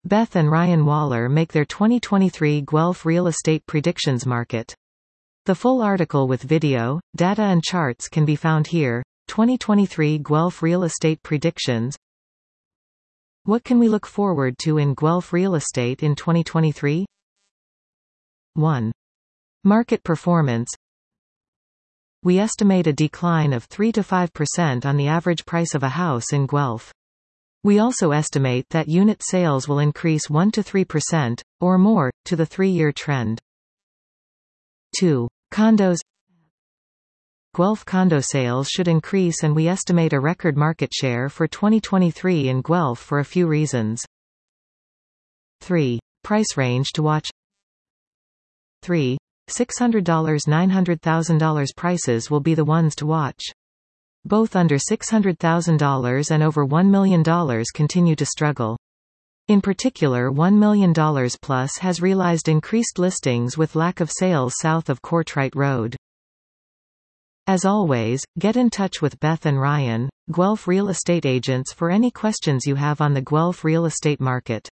Beth and Ryan Waller make their 2023 Guelph Real Estate Predictions Market. The full article with video, data and charts can be found here. 2023 Guelph Real Estate Predictions. What can we look forward to in Guelph real estate in 2023? 1. Market performance. We estimate a decline of 3 to 5% on the average price of a house in Guelph. We also estimate that unit sales will increase 1 to 3%, or more, to the 3-year trend. 2. Condos. Guelph condo sales should increase, and we estimate a record market share for 2023 in Guelph for a few reasons. 3. Price range to watch. 3. $600 $900,000 prices will be the ones to watch. Both under $600,000 and over $1 million continue to struggle. In particular, $1 million plus has realized increased listings with lack of sales south of Courtright Road. As always, get in touch with Beth and Ryan, Guelph Real Estate Agents, for any questions you have on the Guelph real estate market.